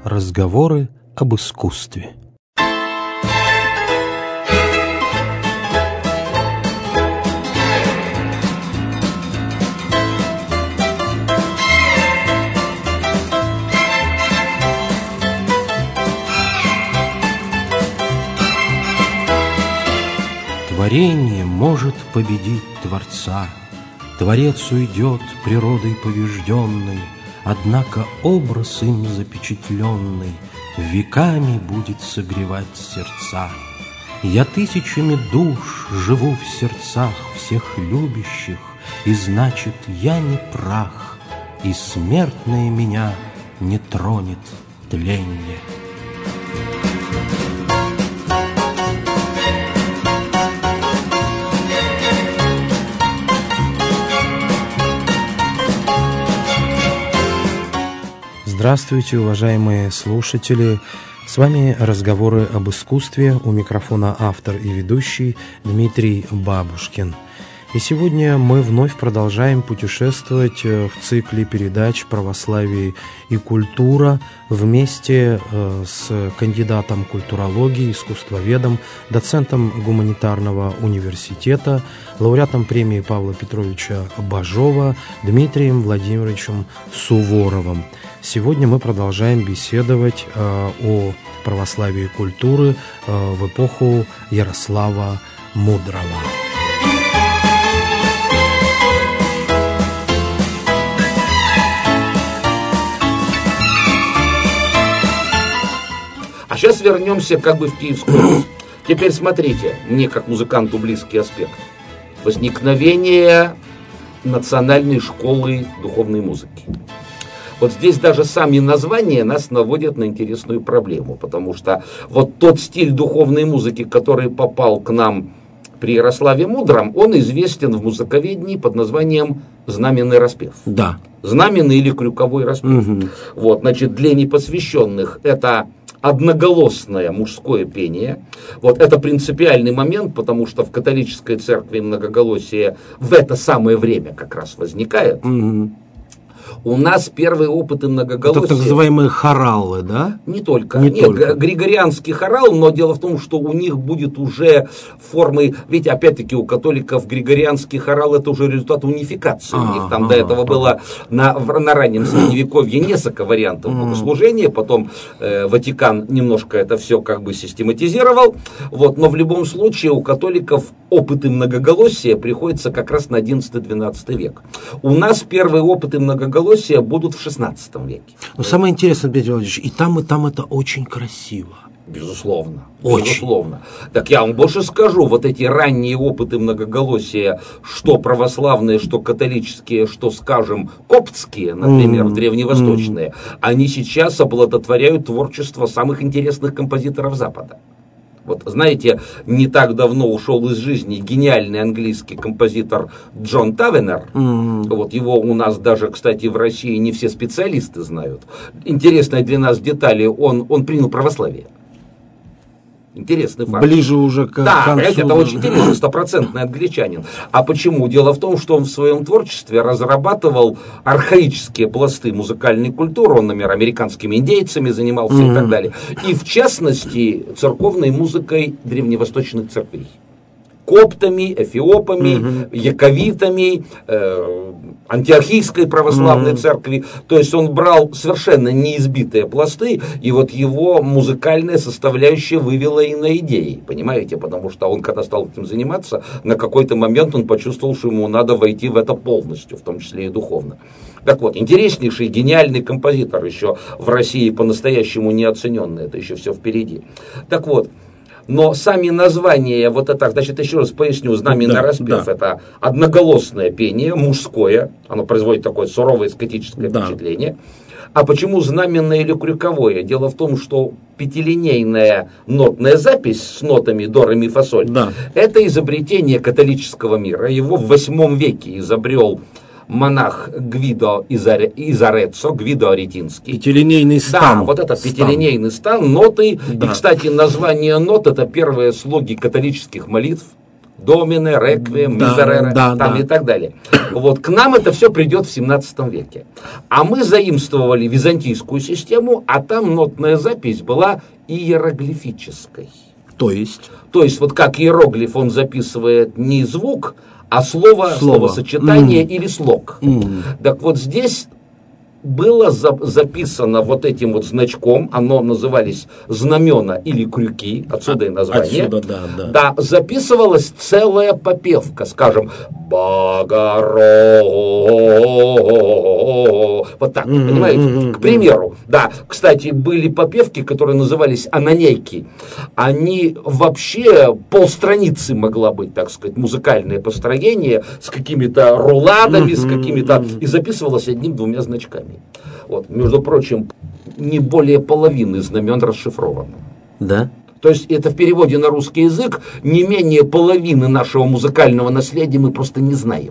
Разговоры об искусстве. Творение может победить Творца. Творец уйдет природой побежденной, однако образ им запечатленный веками будет согревать сердца. Я тысячами душ живу в сердцах всех любящих, и значит, я не прах, и смертное меня не тронет тленье. Здравствуйте, уважаемые слушатели! С вами разговоры об искусстве. У микрофона автор и ведущий Дмитрий Бабушкин. И сегодня мы вновь продолжаем путешествовать в цикле передач «Православие и культура» вместе с кандидатом культурологии, искусствоведом, доцентом гуманитарного университета, лауреатом премии Павла Петровича Бажова Дмитрием Владимировичем Суворовым. Сегодня мы продолжаем беседовать о православии и культуре в эпоху Ярослава Мудрого. А сейчас вернемся как бы в Киевскую Русь. Теперь смотрите, мне как музыканту близкий аспект. Возникновение национальной школы духовной музыки. Вот здесь даже сами названия нас наводят на интересную проблему, потому что вот тот стиль духовной музыки, который попал к нам при Ярославе Мудром, он известен в музыковедении под названием знаменный распев. Да. Знаменный или крюковой распев. Угу. Вот, значит, для непосвященных это одноголосное мужское пение. Вот это принципиальный момент, потому что в католической церкви многоголосие в это самое время как раз возникает. Угу. У нас первые опыты многоголосия... Это так называемые хоралы, да? Не только. Нет, григорианский хорал, но дело в том, что у них будет уже формы... Ведь, опять-таки, у католиков григорианский хорал — это уже результат унификации. У них там до этого было на раннем Средневековье несколько вариантов богослужения, потом Ватикан немножко это все как бы систематизировал. Вот, но в любом случае у католиков опыты многоголосия приходятся как раз на XI-XII век. У нас первые опыты многоголосия будут в XVI веке. Но самое интересное, Дмитрий Владимирович, и там это очень красиво. Безусловно. Очень. Безусловно. Так я вам больше скажу, вот эти ранние опыты многоголосия, что православные, что католические, что, скажем, коптские, например, древневосточные, они сейчас оплодотворяют творчество самых интересных композиторов Запада. Вот знаете, не так давно ушел из жизни гениальный английский композитор Джон Тавенер. Вот его у нас даже, кстати, в России не все специалисты знают. Интересная для нас деталь, он принял православие. Интересный факт. Ближе уже к концу. Это очень интересно, стопроцентный англичанин. А почему? Дело в том, что он в своем творчестве разрабатывал архаические пласты музыкальной культуры. Он, например, американскими индейцами занимался и так далее. И в частности, церковной музыкой древневосточных церквей. Коптами, эфиопами, яковитами, антиохийской православной церкви. То есть он брал совершенно неизбитые пласты, и вот его музыкальная составляющая вывела и на идеи, понимаете? Потому что он, когда стал этим заниматься, на какой-то момент он почувствовал, что ему надо войти в это полностью, в том числе и духовно. Так вот, интереснейший, гениальный композитор еще в России по-настоящему неоцененный, это еще все впереди. Так вот, но сами названия, вот это, значит, еще раз поясню, знаменный распев, это одноголосное пение, мужское, оно производит такое суровое эстетическое впечатление. А почему знаменное или крюковое? Дело в том, что пятилинейная нотная запись с нотами до, ре, ми, фа, соль, это изобретение католического мира, его в 8 веке изобрел монах Гвидо из Ареццо, Гвидо Аретинский. Пятилинейный стан. Да, вот этот пятилинейный стан, ноты. Да. И, кстати, название нот — это первые слоги католических молитв. Домине, Реквием, Мизерера, там и так далее. Вот, к нам это все придет в 17 веке. А мы заимствовали византийскую систему, а там нотная запись была иероглифической. То есть, вот как иероглиф, он записывает не звук, а словосочетание или слог. Так вот здесь было записано вот этим вот значком, оно назывались знамена или крюки, отсюда и название. Отсюда, да, записывалась целая попевка, скажем, Богоро. Вот так, понимаете? К примеру, да, кстати, были попевки, которые назывались ананейки. Они вообще полстраницы могла быть, так сказать, музыкальное построение с какими-то руладами, с какими-то... И записывалось одним-двумя значками. Вот, между прочим, не более половины знамен расшифровано. Да? То есть это в переводе на русский язык не менее половины нашего музыкального наследия мы просто не знаем.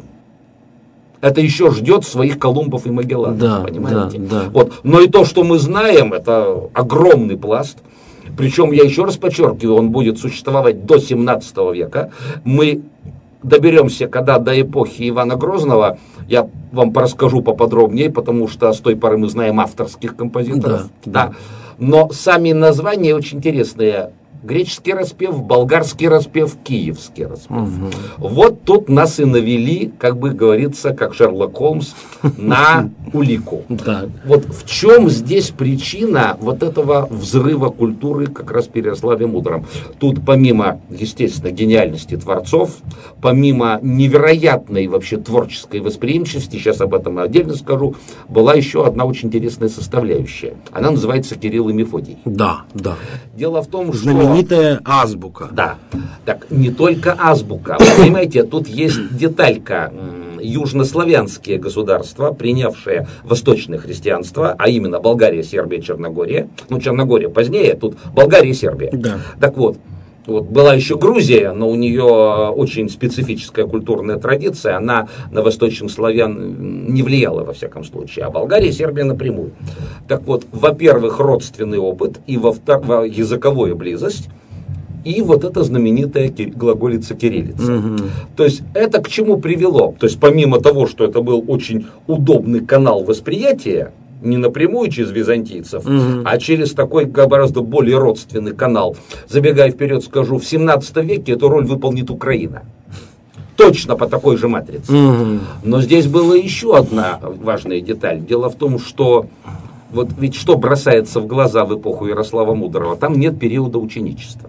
Это еще ждет своих Колумбов и Магелланов, понимаете? Да. Вот. Но и то, что мы знаем, это огромный пласт. Причем, я еще раз подчеркиваю, он будет существовать до 17 века. Мы доберемся, когда до эпохи Ивана Грозного, я вам расскажу поподробнее, потому что с той поры мы знаем авторских композиторов. Да. Но сами названия очень интересные. Греческий распев, болгарский распев, киевский распев. Вот тут нас и навели, как бы говорится, как Шерлок Холмс, на улику. Вот в чем здесь причина вот этого взрыва культуры как раз при Ярославе Мудром? Тут помимо, естественно, гениальности творцов, помимо невероятной вообще творческой восприимчивости, сейчас об этом отдельно скажу, была еще одна очень интересная составляющая. Она называется Кирилл и Мефодий. Да. Дело в том, что... Знаменитая азбука. Да. Так, не только азбука. Вы понимаете, тут есть деталька. Южнославянские государства, принявшие восточное христианство, а именно Болгария, Сербия, Черногория. Ну, Черногория позднее, тут Болгария и Сербия. Да. Так вот, была еще Грузия, но у нее очень специфическая культурная традиция, она на восточных славян не влияла во всяком случае, а Болгария и Сербия напрямую. Так вот, во-первых, родственный опыт, и во-вторых, языковая близость, и вот эта знаменитая глаголица кириллица. То есть это к чему привело? То есть помимо того, что это был очень удобный канал восприятия, не напрямую через византийцев, а через такой гораздо более родственный канал. Забегая вперед, скажу, в 17 веке эту роль выполнит Украина. Точно по такой же матрице. Но здесь была еще одна важная деталь. Дело в том, что вот ведь что бросается в глаза в эпоху Ярослава Мудрого, там нет периода ученичества.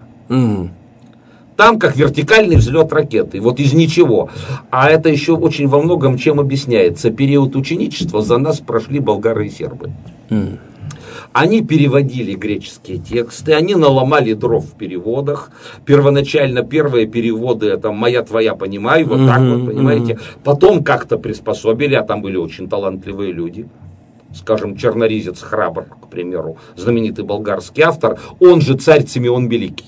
Там как вертикальный взлет ракеты, вот из ничего. А это еще очень во многом чем объясняется. Период ученичества за нас прошли болгары и сербы. Они переводили греческие тексты, они наломали дров в переводах. Первоначально первые переводы, это «Моя, твоя, понимаю», вот так вот, понимаете. Потом как-то приспособили, а там были очень талантливые люди. Скажем, черноризец Храбр, к примеру, знаменитый болгарский автор, он же царь Симеон Великий.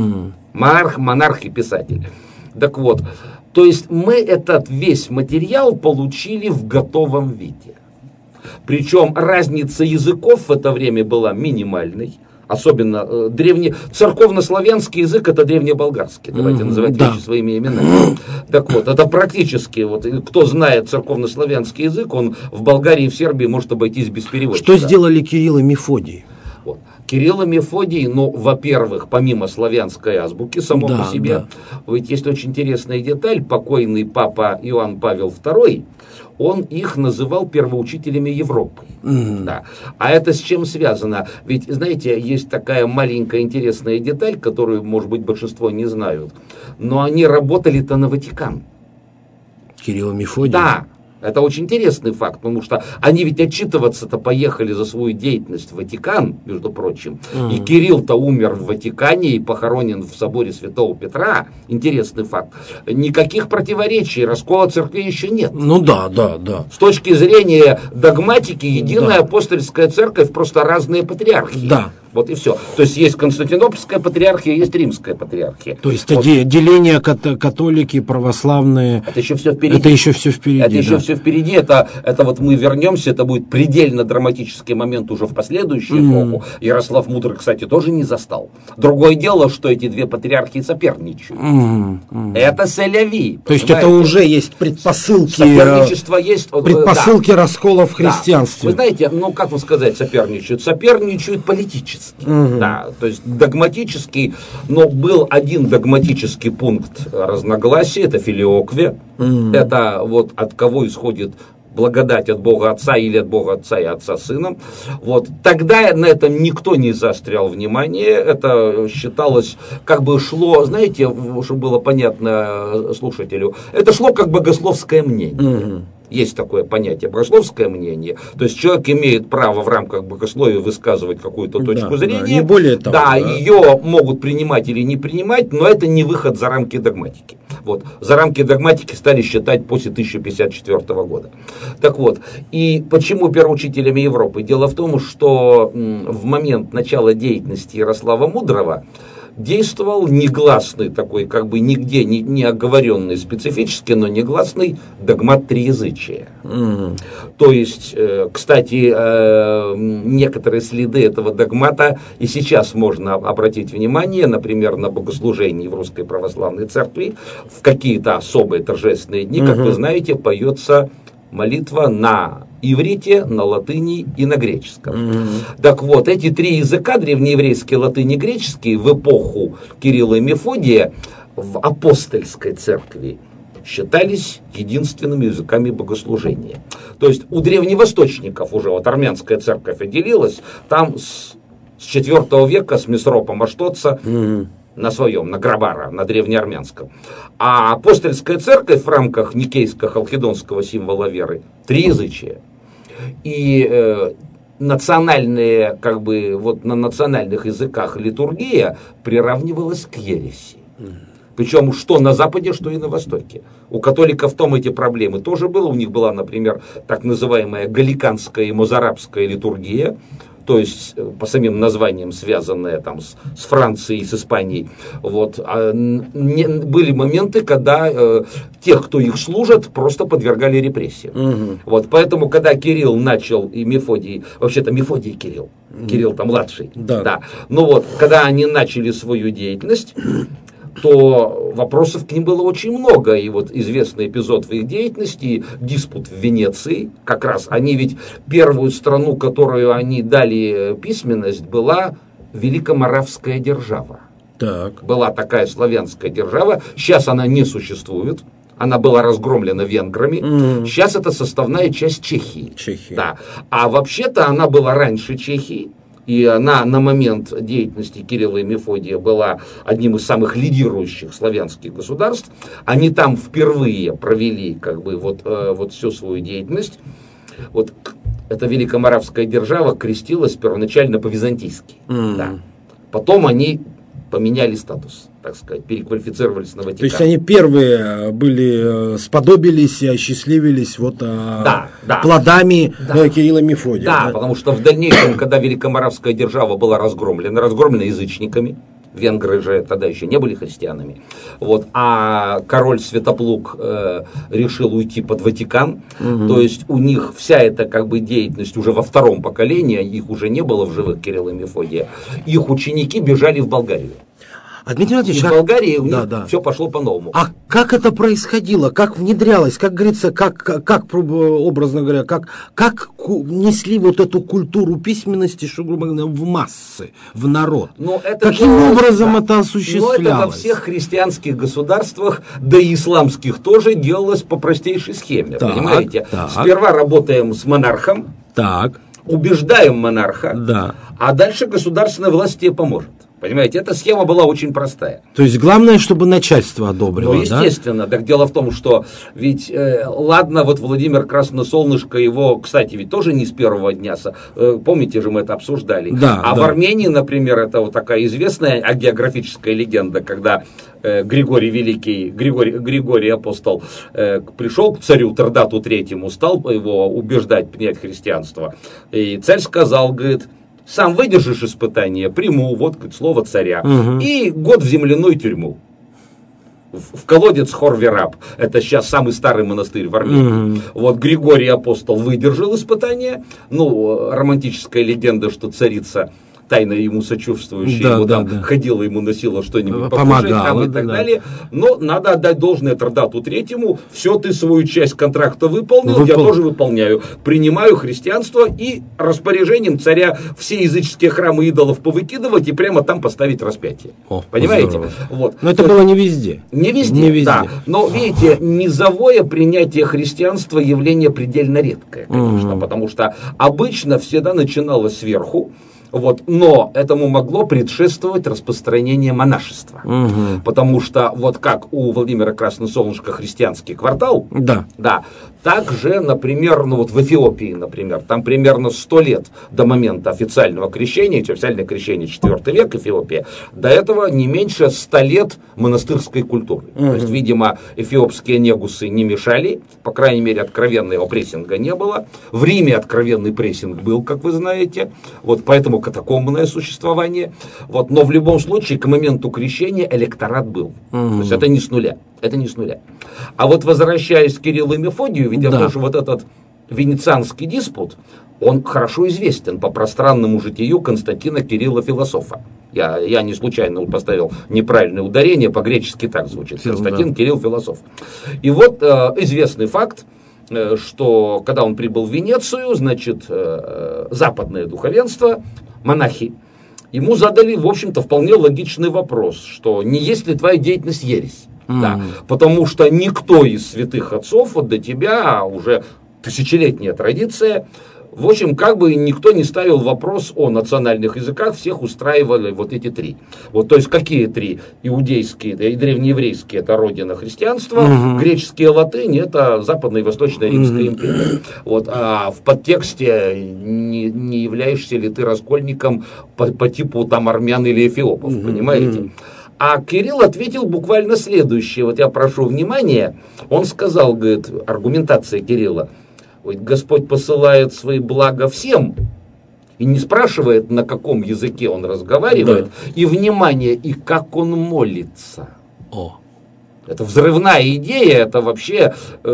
Монарх и писатель. Так вот, то есть мы этот весь материал получили в готовом виде. Причем разница языков в это время была минимальной. Особенно церковно-славянский язык — это древнеболгарский. Давайте называть вещи своими именами. Так вот, это практически, вот, кто знает церковно-славянский язык, он в Болгарии и в Сербии может обойтись без переводчика. Что сделали Кирилл и Мефодий? Вот. Кирилл и Мефодий, ну, во-первых, помимо славянской азбуки, само по себе, ведь есть очень интересная деталь, покойный папа Иоанн Павел II, он их называл первоучителями Европы. Да. А это с чем связано? Ведь, знаете, есть такая маленькая интересная деталь, которую, может быть, большинство не знают, но они работали-то на Ватикан. Кирилл и Мефодий? Да. Это очень интересный факт, потому что они ведь отчитываться-то поехали за свою деятельность в Ватикан, между прочим. И Кирилл-то умер в Ватикане и похоронен в соборе Святого Петра. Интересный факт. Никаких противоречий, раскола церкви еще нет. Ну да. С точки зрения догматики, единая апостольская церковь, просто разные патриархии. Да. Вот и все. То есть есть Константинопольская патриархия, есть Римская патриархия. То есть вот. Деление католики, православные. Это еще все впереди. Это еще все впереди. Это еще все впереди. Это вот мы вернемся, это будет предельно драматический момент уже в последующую эпоху. Ярослав Мудрый, кстати, тоже не застал. Другое дело, что эти две патриархии соперничают. Это селяви. То есть это уже есть предпосылки. Соперничество есть. Предпосылки раскола в христианстве. Вы знаете, как вам сказать, соперничают? Соперничают политически. Да, то есть догматический, но был один догматический пункт разногласия, это филиоквия. Это вот от кого исходит благодать, от Бога Отца или от Бога Отца и Отца Сыном. Вот. Тогда на этом никто не заострял внимание. Это считалось, как бы шло, знаете, чтобы было понятно слушателю, это шло как богословское мнение. Есть такое понятие богословское мнение. То есть человек имеет право в рамках богословия высказывать какую-то точку зрения. Да, не более того. Да, ее могут принимать или не принимать, но это не выход за рамки догматики. Вот. За рамки догматики стали считать после 1054 года. Так вот, и почему первоучителями Европы? Дело в том, что в момент начала деятельности Ярослава Мудрого действовал негласный такой, как бы нигде не оговоренный специфически, но негласный догмат триязычия. То есть, кстати, некоторые следы этого догмата и сейчас можно обратить внимание, например, на богослужении в Русской Православной Церкви в какие-то особые торжественные дни, как вы знаете, поется молитва на иврите, на латыни и на греческом. Так вот, эти три языка, древнееврейский, латынь и греческий, в эпоху Кирилла и Мефодия в апостольской церкви считались единственными языками богослужения. То есть у древневосточников уже, вот армянская церковь отделилась, там с IV века, с Месропа Маштотца, на своем, на Грабара, на древнеармянском. А апостольская церковь в рамках никейско-халкидонского символа веры триязычие. И национальные, как бы, вот на национальных языках литургия приравнивалась к ереси. Причем что на Западе, что и на Востоке. У католиков в том эти проблемы тоже было. У них была, например, так называемая галиканская и мозарабская литургия. То есть, по самим названиям, связанные там с Францией, с Испанией. Вот. Были моменты, когда тех, кто их служат, просто подвергали репрессиям. Вот. Поэтому, когда Кирилл начал, и Мефодий, вообще-то Мефодий и Кирилл, Кирилл там младший. Да. Ну вот, когда они начали свою деятельность, то вопросов к ним было очень много. И вот известный эпизод в их деятельности, диспут в Венеции, как раз они ведь первую страну, которую они дали письменность, была Великоморавская держава. Так. Была такая славянская держава, сейчас она не существует. Она была разгромлена венграми. Сейчас это составная часть Чехии. Да. А вообще-то она была раньше Чехии. И она на момент деятельности Кирилла и Мефодия была одним из самых лидирующих славянских государств. Они там впервые провели как бы вот всю свою деятельность. Вот эта Великоморавская держава крестилась первоначально по-византийски. Да. Потом они поменяли статус, так сказать, переквалифицировались на Ватикан. То есть они первые были, сподобились и осчастливились плодами Кирилла и Мефодия. Да, потому что в дальнейшем, когда Великоморавская держава была разгромлена язычниками, венгры же тогда еще не были христианами, вот, а король Святоплук решил уйти под Ватикан, то есть у них вся эта как бы деятельность уже во втором поколении, их уже не было в живых, Кирилла и Мефодия, их ученики бежали в Болгарию. Дмитрий Иванович, в Болгарии у них все пошло по-новому. А как это происходило? Как внедрялось? Как говорится, как образно говоря, как несли вот эту культуру письменности, что, грубо говоря, в массы, в народ? Каким образом это осуществлялось? Это во всех христианских государствах, да и исламских тоже, делалось по простейшей схеме. Понимаете? Сперва работаем с монархом, убеждаем монарха, а дальше государственная власть тебе поможет. Понимаете, эта схема была очень простая. То есть главное, чтобы начальство одобрило, ну, естественно. Так дело в том, что ведь, ладно, вот Владимир Красносолнышко, его, кстати, ведь тоже не с первого дня, помните же, мы это обсуждали. В Армении, например, это вот такая известная агеографическая легенда, когда Григорий Великий, Григорий Апостол пришел к царю Тердату Третьему, стал его убеждать принять христианство. И царь сказал, говорит: Сам выдержишь испытание, приму, вот слово царя, и год в земляную тюрьму. В колодец Хорвераб. Это сейчас самый старый монастырь в Армении. Вот Григорий Апостол выдержал испытание. Ну, романтическая легенда, что царица, тайно ему сочувствующая, ходила, ему носила что-нибудь покушать и так далее. Но надо отдать должное Тродату Третьему. Все, ты свою часть контракта выполнил, я тоже выполняю. Принимаю христианство и распоряжением царя все языческие храмы идолов повыкидывать и прямо там поставить распятие. Понимаете? Вот. Но это было не везде. Не везде, да. Но, видите, низовое принятие христианства явление предельно редкое, конечно, потому что обычно всегда начиналось сверху. Вот, но этому могло предшествовать распространение монашества. Потому что, вот как у Владимира Красносолнышко христианский квартал, также, например, ну вот в Эфиопии, например, там примерно 100 лет до момента официального крещения, официальное крещение 4 век Эфиопия, до этого не меньше 100 лет монастырской культуры. То есть, видимо, эфиопские негусы не мешали, по крайней мере, откровенного прессинга не было. В Риме откровенный прессинг был, как вы знаете, вот поэтому катакомбное существование. Вот, но в любом случае, к моменту крещения электорат был. То есть, это не с нуля. Это не с нуля. А вот возвращаясь к Кириллу и Мефодию, ведь тоже вот этот венецианский диспут, он хорошо известен по пространному житию Константина Кирилла Философа. Я не случайно поставил неправильное ударение, по-гречески так звучит. Константин Кирилл Философ. И вот известный факт, что когда он прибыл в Венецию, значит, западное духовенство, монахи, ему задали, в общем-то, вполне логичный вопрос, что не есть ли твоя деятельность ересь? Да, потому что никто из святых отцов вот до тебя, уже тысячелетняя традиция, в общем, как бы никто не ставил вопрос о национальных языках, всех устраивали вот эти три. Вот, то есть, какие три? Иудейские и древнееврейские — это родина христианства, греческие, латынь — это Западная и Восточная Римская империя. Вот, а в подтексте не являешься ли ты раскольником по типу там армян или эфиопов, понимаете? А Кирилл ответил буквально следующее. Вот я прошу внимания. Он сказал, говорит, аргументация Кирилла: Господь посылает свои блага всем и не спрашивает, на каком языке он разговаривает, и внимание, и как он молится. Это взрывная идея, это вообще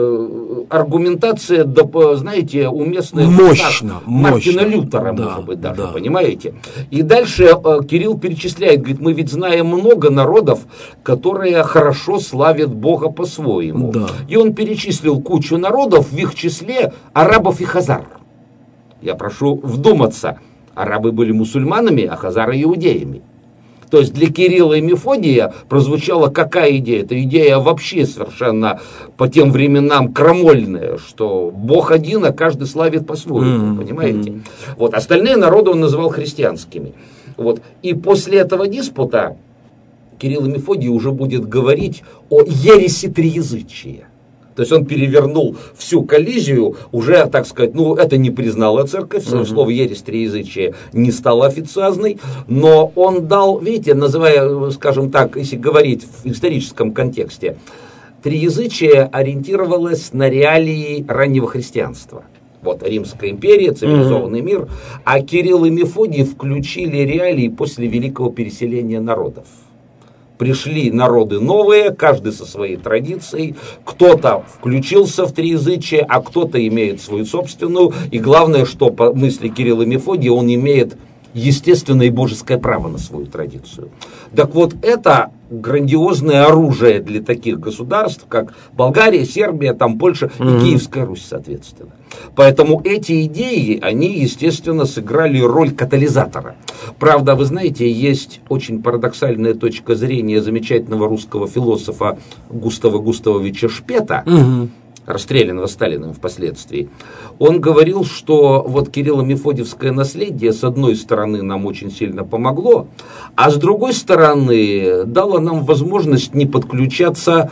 аргументация, знаете, уместная Мартина Лютера, может быть, даже, понимаете? И дальше Кирилл перечисляет, говорит, мы ведь знаем много народов, которые хорошо славят Бога по-своему. И он перечислил кучу народов, в их числе арабов и хазар. Я прошу вдуматься, арабы были мусульманами, а хазары иудеями. То есть для Кирилла и Мефодия прозвучала какая идея? Это идея вообще совершенно по тем временам крамольная, что Бог один, а каждый славит по-своему, понимаете? Вот, остальные народы он называл христианскими. Вот. И после этого диспута Кирилл и Мефодий уже будет говорить о ереси триязычия. То есть он перевернул всю коллизию, уже, так сказать, ну, это не признала церковь, слово ересь триязычия не стало официозной, но он дал, видите, называя, скажем так, если говорить в историческом контексте, триязычие ориентировалось на реалии раннего христианства. Вот Римская империя, цивилизованный мир, а Кирилл и Мефодий включили реалии после великого переселения народов. Пришли народы новые, каждый со своей традицией, кто-то включился в триязычие, а кто-то имеет свою собственную, и главное, что по мысли Кирилла и Мефодия, он имеет естественное и божеское право на свою традицию. Так вот, это грандиозное оружие для таких государств, как Болгария, Сербия, там Польша и Киевская Русь, соответственно. Поэтому эти идеи, они, естественно, сыграли роль катализатора. Правда, вы знаете, есть очень парадоксальная точка зрения замечательного русского философа Густава Густавовича Шпета, расстрелянного Сталиным впоследствии. Он говорил, что вот Кирилло-Мефодиевское наследие, с одной стороны, нам очень сильно помогло, а с другой стороны, дало нам возможность не подключаться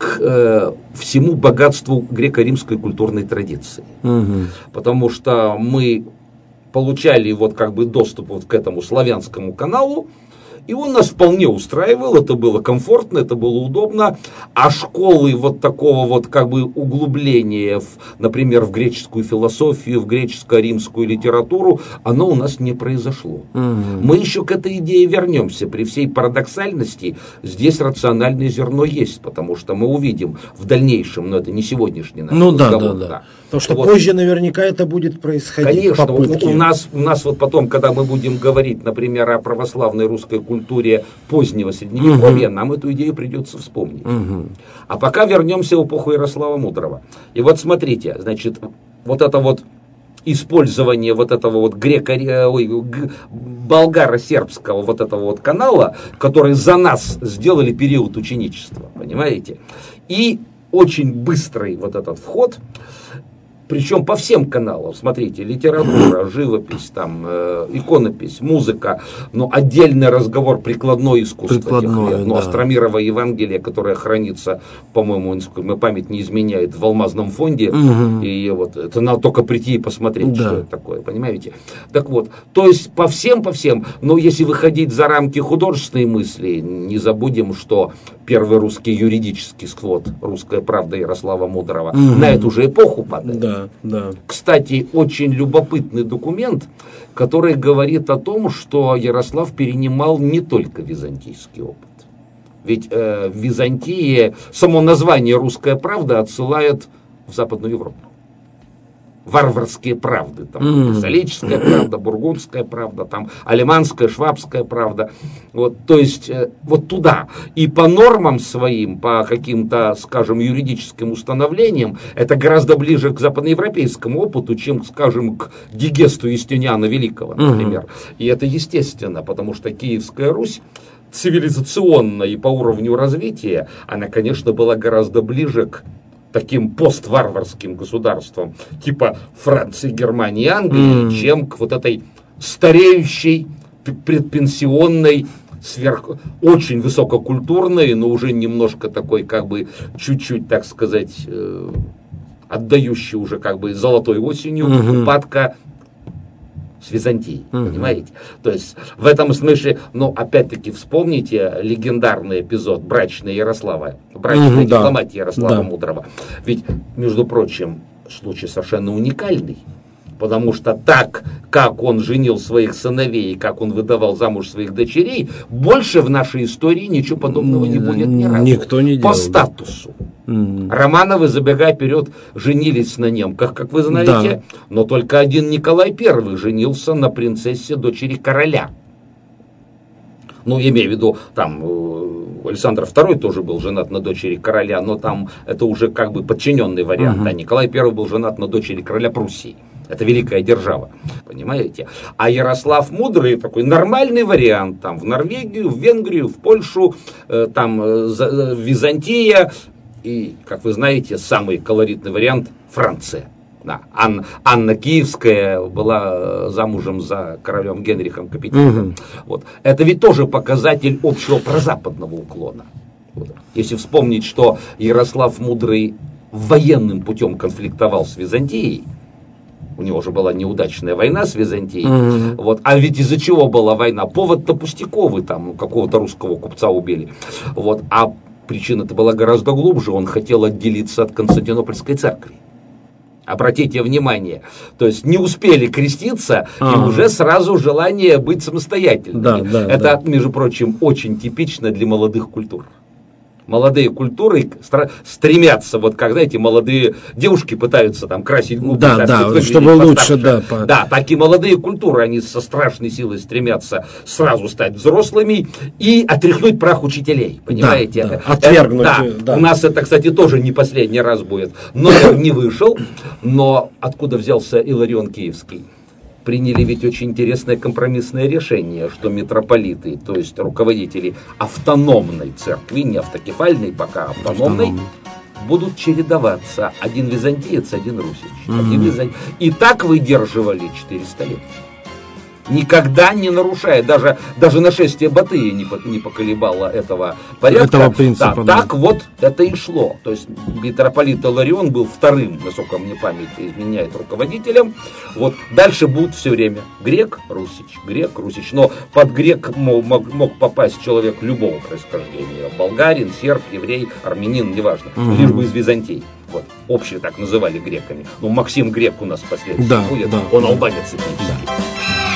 к всему богатству греко-римской культурной традиции. Потому что мы получали вот как бы доступ вот к этому славянскому каналу, И он нас вполне устраивал, это было комфортно, это было удобно. А школы вот такого вот как бы углубления, например, в греческую философию, в греческо-римскую литературу, оно у нас не произошло. Мы еще к этой идее вернемся. При всей парадоксальности здесь рациональное зерно есть, потому что мы увидим в дальнейшем, но это не сегодняшний наш разговор. Да. Потому что вот. Позже наверняка это будет происходить. Конечно, у нас вот потом, когда мы будем говорить, например, о православной русской культуре позднего Средневековья, нам эту идею придется вспомнить. А пока вернемся в эпоху Ярослава Мудрого. И вот смотрите, значит, вот это вот использование вот этого вот болгаро-сербского вот этого вот канала, который за нас сделали период ученичества, понимаете? И очень быстрый вот этот вход, причем по всем каналам, смотрите, литература, живопись, там, иконопись, музыка, но отдельный разговор, прикладное искусство, Астромирово Евангелие, которое хранится, по-моему, память не изменяет, в Алмазном фонде, и вот это надо только прийти и посмотреть, что это такое, понимаете? Так вот, то есть по всем, но если выходить за рамки художественной мысли, не забудем, что первый русский юридический сквот «Русская правда» Ярослава Мудрого на эту же эпоху падает. Да. Кстати, очень любопытный документ, который говорит о том, что Ярослав перенимал не только византийский опыт. Ведь в Византии само название «Русская правда» отсылает в Западную Европу. Варварские правды, там, Католическая правда, Бургундская правда, там, Алеманская, Швабская правда, вот, то есть, вот туда. И по нормам своим, по каким-то, скажем, юридическим установлениям, это гораздо ближе к западноевропейскому опыту, чем, скажем, к Гегесту Юстиниана Великого, например. И это естественно, потому что Киевская Русь цивилизационно и по уровню развития, она, конечно, была гораздо ближе к таким постварварским государствам, типа Франции, Германии, Англии, чем к вот этой стареющей, предпенсионной, очень высококультурной, но уже немножко такой, как бы, чуть-чуть, так сказать, отдающей уже, как бы, золотой осенью упадка с Византией, понимаете? То есть в этом смысле, но опять-таки вспомните легендарный эпизод брачной дипломатии Ярослава Мудрого. Ведь, между прочим, случай совершенно уникальный. Потому что так, как он женил своих сыновей и как он выдавал замуж своих дочерей, больше в нашей истории ничего подобного не будет ни разу. Никто не делал. По статусу. Романовы, забегая вперед, женились на немках, как вы знаете, но только один Николай I женился на принцессе, дочери короля. Ну, имею в виду, там, Александр II тоже был женат на дочери короля, но там это уже как бы подчиненный вариант. Да, Николай I был женат на дочери короля Пруссии. Это великая держава, понимаете? А Ярослав Мудрый такой нормальный вариант, там, в Норвегию, в Венгрию, в Польшу, там, Византия. И, как вы знаете, самый колоритный вариант – Франция. Да. Анна Киевская была замужем за королем Генрихом Капетингом. Вот. Это ведь тоже показатель общего прозападного уклона. Вот. Если вспомнить, что Ярослав Мудрый военным путем конфликтовал с Византией, у него же была неудачная война с Византией. Вот. А ведь из-за чего была война? Повод-то пустяковый, там какого-то русского купца убили. Вот. А причина-то была гораздо глубже. Он хотел отделиться от Константинопольской церкви. Обратите внимание, то есть не успели креститься, и уже сразу желание быть самостоятельными. Это, между прочим, очень типично для молодых культур. Молодые культуры стремятся, вот как, знаете, молодые девушки пытаются там красить губы, чтобы лучше, да, так и молодые культуры, они со страшной силой стремятся сразу стать взрослыми и отряхнуть прах учителей, понимаете? Отвергнуть. У нас это, кстати, тоже не последний раз будет. Номер не вышел, но откуда взялся Иларион Киевский? Приняли ведь очень интересное компромиссное решение, что митрополиты, то есть руководители автономной церкви, не автокефальной пока, автономной, будут чередоваться. Один византиец, один русич. И так выдерживали 400 лет. никогда не нарушая, даже нашествие Батыя не поколебало этого порядка. Этого принципа, да. Так вот это и шло. То есть митрополит Иларион был вторым, насколько мне память изменяет, руководителем. Вот дальше будут все время грек, русич. Но под грек мог попасть человек любого происхождения. Болгарин, серб, еврей, армянин, неважно. Лишь бы из Византии. Вот, общие так называли греками. Ну, Максим Грек у нас впоследствии будет. Да, он албанец этнический. Да.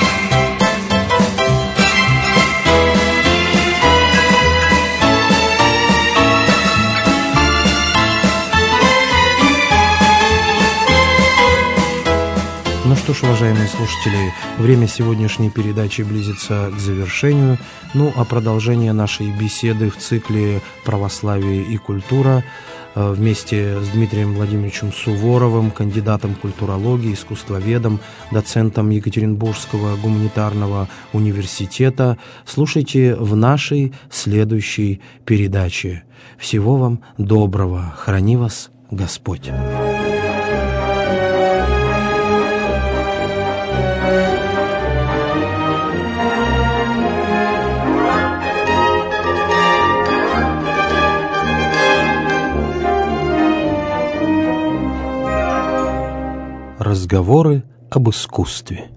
Ну что ж, уважаемые слушатели, время сегодняшней передачи близится к завершению. Ну, а продолжение нашей беседы в цикле «Православие и культура» вместе с Дмитрием Владимировичем Суворовым, кандидатом культурологии, искусствоведом, доцентом Екатеринбургского гуманитарного университета, слушайте в нашей следующей передаче. Всего вам доброго. Храни вас Господь. Разговоры об искусстве.